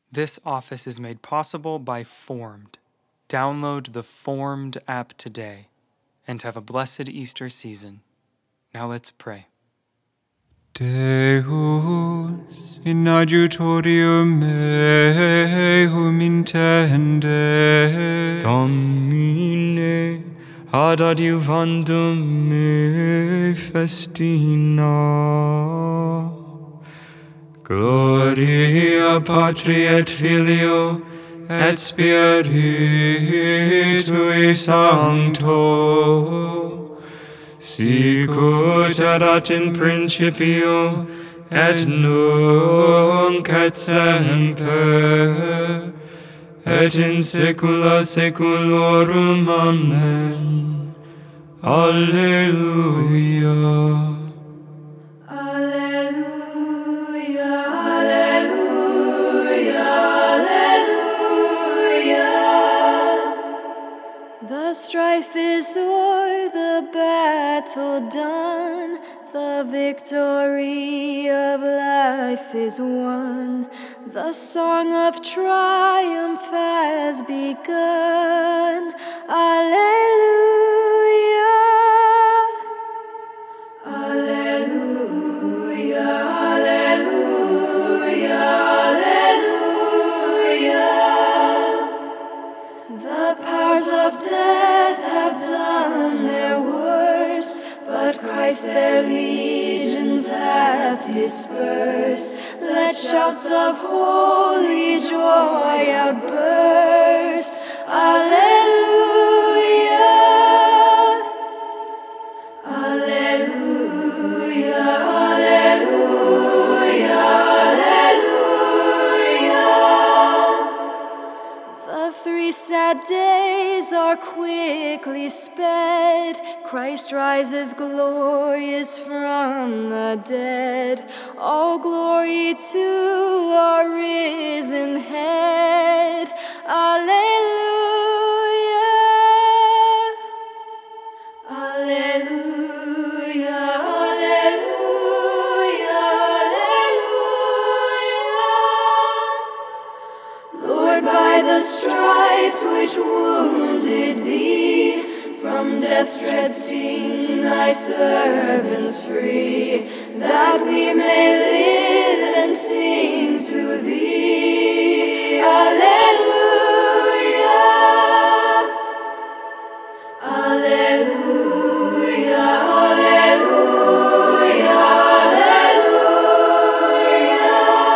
This office is made possible by Formed. Download the Formed app today and have a blessed Easter season. Now let's pray. Deus in adjutorium meum intende, Domine ad adiuvandum me festina. Gloria Patri et Filio et Spiritui Sancto, sic erat in principio et nunc et semper et in saecula saeculorum. Amen. Alleluia. The strife is o'er, the battle done, the victory of life is won. The song of triumph has begun. Alleluia, alleluia, alleluia, alleluia. The powers of death have done their worst, but Christ their legions hath dispersed. Let shouts of holy joy outburst. Alleluia, alleluia, alleluia, alleluia. The 3 sad days are quickly sped. Christ rises glorious from the dead. All glory to our risen head. Alleluia, alleluia, alleluia, alleluia. Lord, by the stripes which wounded thee, from death's dread sting thy servants free, that we may live and sing to thee. Alleluia, alleluia, alleluia, alleluia.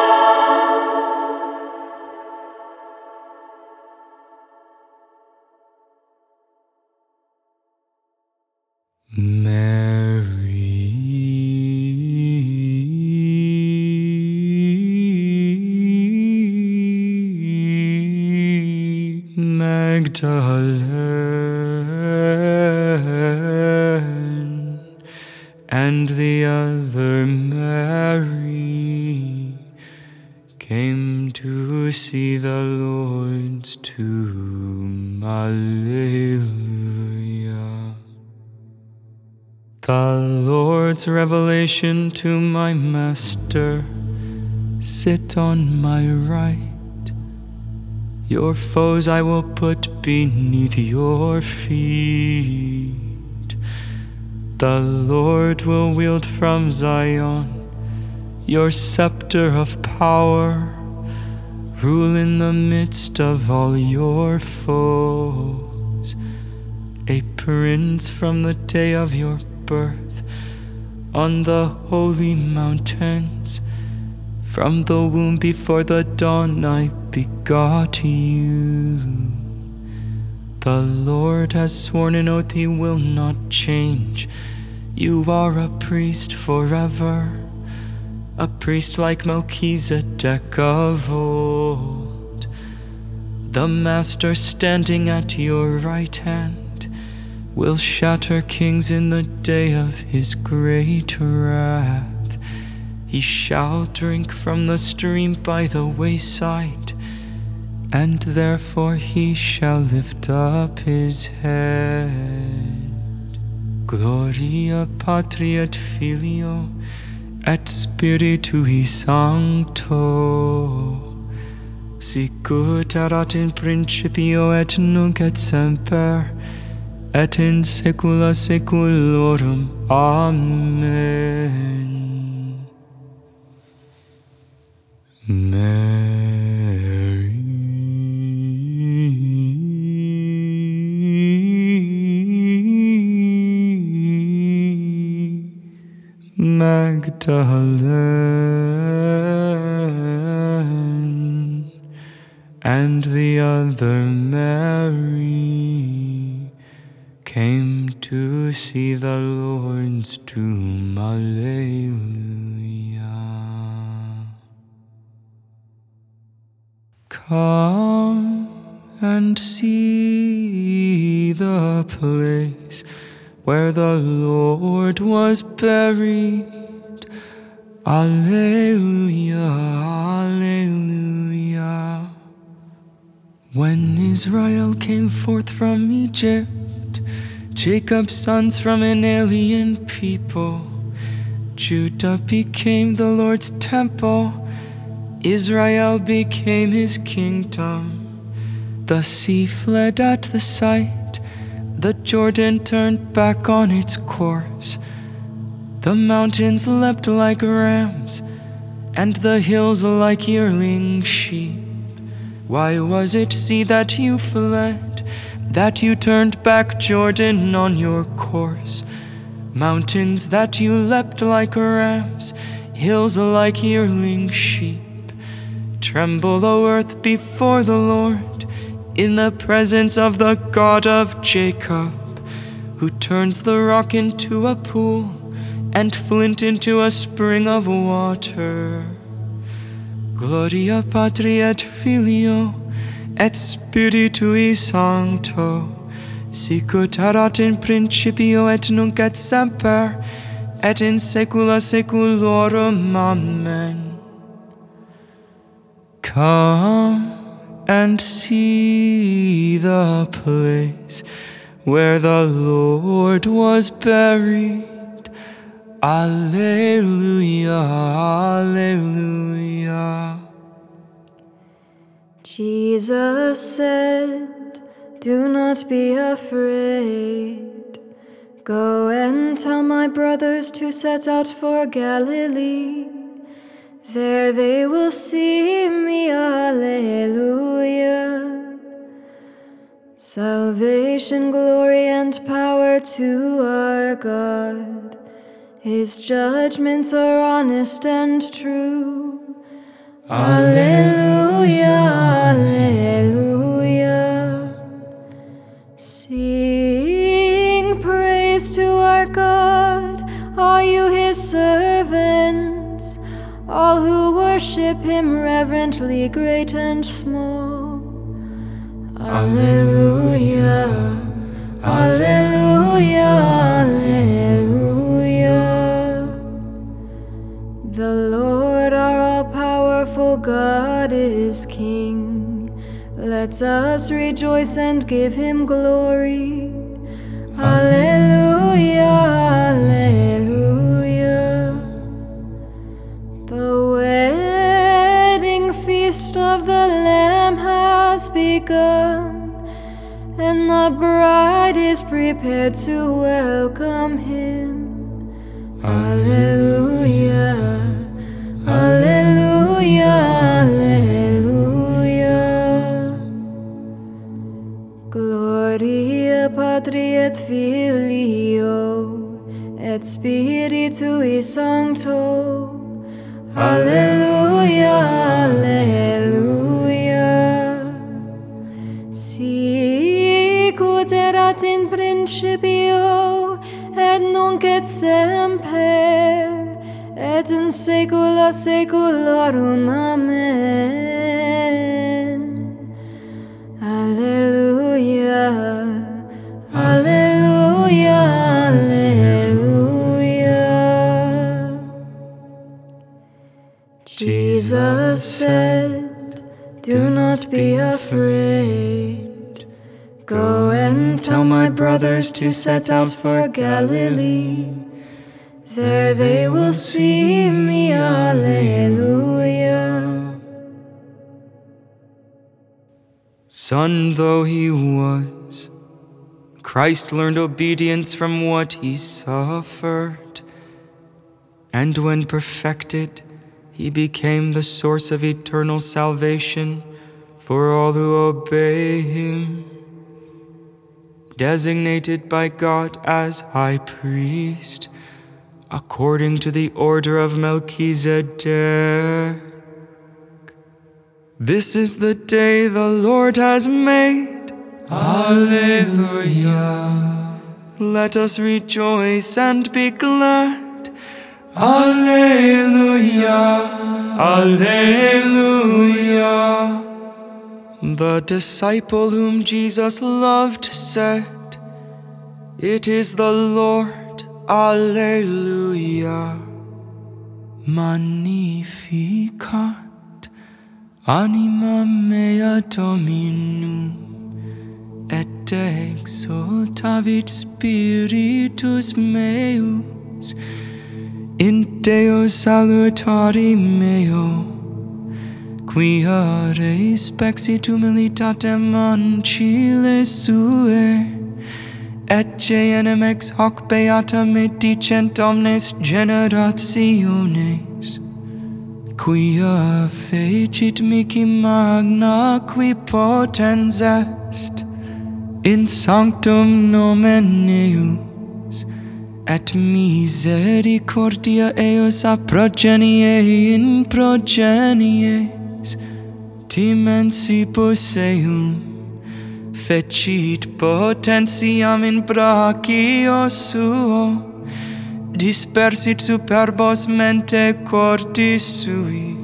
Mary Magdalene and the other Mary came to see the Lord's tomb. Alleluia. The Lord's revelation to my Master, sit on my right. Your foes I will put beneath your feet. The Lord will wield from Zion your scepter of power, rule in the midst of all your foes. A prince from the day of your birth on the holy mountains, from the womb before the dawn I begot you. The Lord has sworn an oath he will not change. You are a priest forever, a priest like Melchizedek of old. The Master standing at your right hand will shatter kings in the day of his great wrath. He shall drink from the stream by the wayside, and therefore he shall lift up his head. Gloria Patri et Filio et Spiritui Sancto, sicut erat in principio et nunc et semper, et in saecula saeculorum. Amen. Mary, Magdalene, and the other Mary came to see the Lord's tomb. Alleluia. Come and see the place where the Lord was buried. Alleluia, alleluia. When Israel came forth from Egypt, Jacob's sons from an alien people, Judah became the Lord's temple, Israel became his kingdom. The sea fled at the sight, the Jordan turned back on its course. The mountains leapt like rams, and the hills like yearling sheep. Why was it, sea, that you fled, that you turned back, Jordan, on your course? Mountains that you leapt like rams, hills like yearling sheep. Tremble, O earth, before the Lord, in the presence of the God of Jacob, who turns the rock into a pool and flint into a spring of water. Gloria Patri et Filio et Spiritui Sancto, sicut erat in principio et nunc et semper, et in saecula saeculorum. Amen. Come and see the place where the Lord was buried. Alleluia, alleluia. Jesus said, "Do not be afraid. Go and tell my brothers to set out for Galilee. There they will see me." Alleluia. Salvation, glory, and power to our God. His judgments are honest and true. Alleluia, alleluia. Sing praise to our God, all you his servants, all who worship him reverently, great and small. Alleluia, alleluia, alleluia. The Lord, our all-powerful God, is King. Let us rejoice and give him glory. Alleluia, alleluia. The wedding feast of the Lamb has begun, and the bride is prepared to welcome him. Alleluia, alleluia, alleluia. Gloria Patri et Filio et Spiritui Sancto. Alleluia, alleluia. Sicut erat in principio, et nunc et semper, et in saecula saeculorum. Amen. Alleluia, alleluia, alleluia. Jesus said, "Do not be afraid. Go and tell my brothers to set out for Galilee. There they will see me." Alleluia. Son though he was, Christ learned obedience from what he suffered, and when perfected, he became the source of eternal salvation for all who obey him. Designated by God as high priest, according to the order of Melchizedek. This is the day the Lord has made. Alleluia. Let us rejoice and be glad. Alleluia. Alleluia. The disciple whom Jesus loved said, "It is the Lord, Alleluia." Magnificat anima mea Dominum, et exultavit spiritus meus, in Deo salutari meo, quia respexit humilitatem ancile sue, et genem ex hoc beata me dicent omnes generationes, quia fecit mihi magna qui potens est, in sanctum nomen eius, et misericordia eius a progenie in progenies, dimensibus eum, fecit potentiam in brachio suo, dispersit superbos mente cordis sui,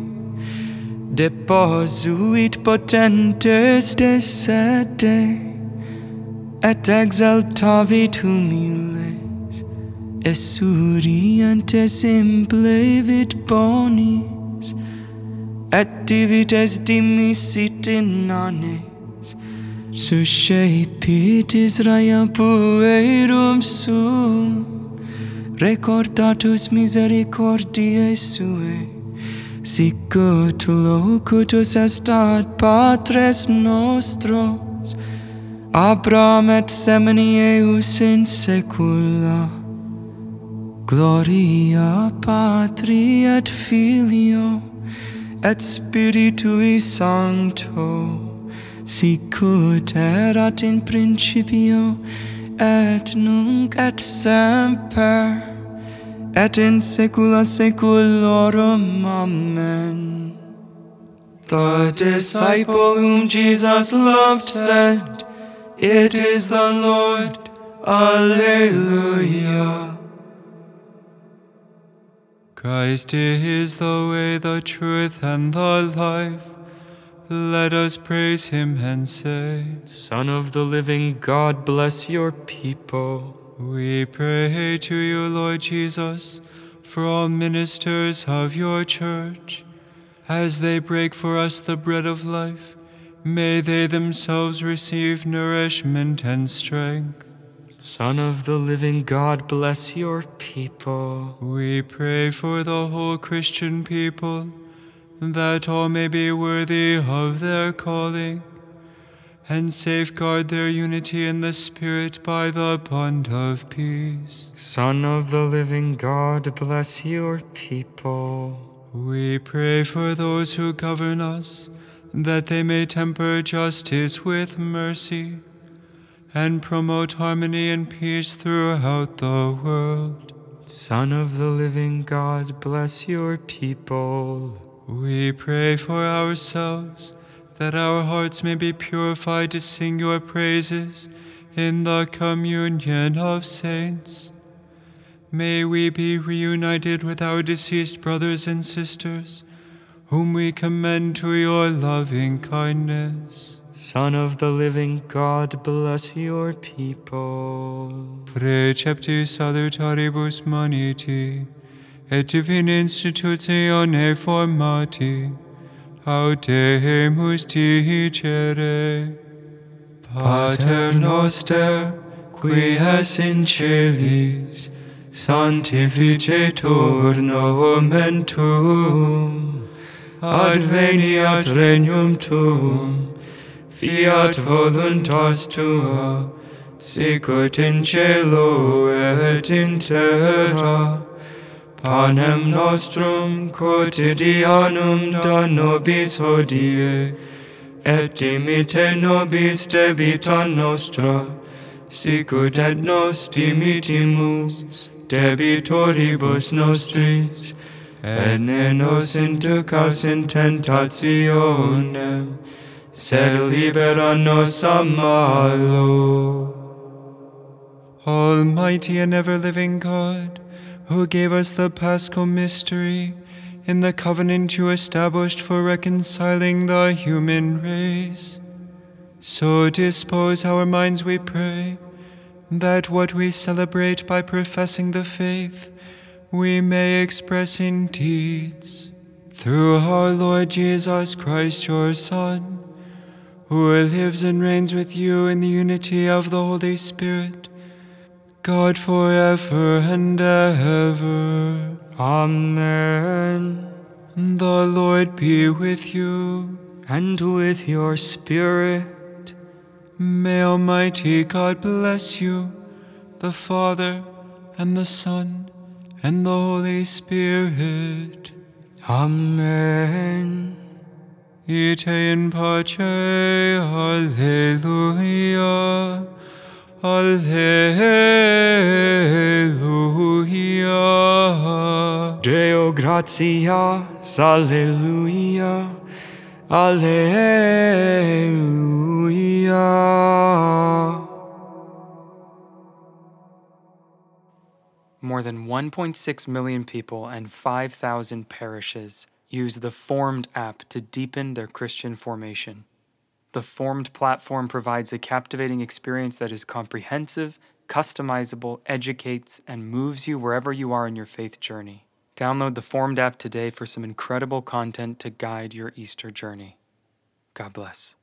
deposuit potentes de sede, et exaltavit humiles, esurientes implevit bonis, et divides dimisit inanes, suscepit Israel puerum suum, recordatus misericordiae suae, sicut locutus est ad patres nostros, Abraham et semini eius in saecula. Gloria Patri et Filio et Spiritui Sancto, sicut erat in principio et nunc et semper, et in saecula saeculorum. Amen. The disciple whom Jesus loved said, "It is the Lord, Alleluia." Christ is the way, the truth, and the life. Let us praise him and say, Son of the living God, bless your people. We pray to you, Lord Jesus, for all ministers of your church. As they break for us the bread of life, may they themselves receive nourishment and strength. Son of the living God, bless your people. We pray for the whole Christian people, that all may be worthy of their calling, and safeguard their unity in the Spirit by the bond of peace. Son of the living God, bless your people. We pray for those who govern us, that they may temper justice with mercy, and promote harmony and peace throughout the world. Son of the living God, bless your people. We pray for ourselves, that our hearts may be purified to sing your praises in the communion of saints. May we be reunited with our deceased brothers and sisters, whom we commend to your loving kindness. Son of the living God, bless your people. Preceptis salutaribus maniti, et divina institutione formati, audemus dicere. Pater noster, qui es in celis, sanctificetur nomen tuum, adveniat regnum tuum, Fiat voluntas tua, sicut in cielo et in terra. Panem nostrum quotidianum da nobis hodie, et dimitte nobis debita nostra, sicut et nos dimittimus debitoribus nostris, et ne nos inducas in tentationem, sed libera nos a malo. Almighty and ever-living God, who gave us the Paschal mystery in the covenant you established for reconciling the human race, so dispose our minds, we pray, that what we celebrate by professing the faith, we may express in deeds. Through our Lord Jesus Christ, your Son, who lives and reigns with you in the unity of the Holy Spirit, God forever and ever. Amen. The Lord be with you. And with your spirit. May Almighty God bless you, the Father, and the Son, and the Holy Spirit. Amen. Ite in pace, Alleluia. Alleluia. Deo gratias, Alleluia. Alleluia. More than 1.6 million people and 5,000 parishes use the Formed app to deepen their Christian formation. The Formed platform provides a captivating experience that is comprehensive, customizable, educates, and moves you wherever you are in your faith journey. Download the Formed app today for some incredible content to guide your Easter journey. God bless.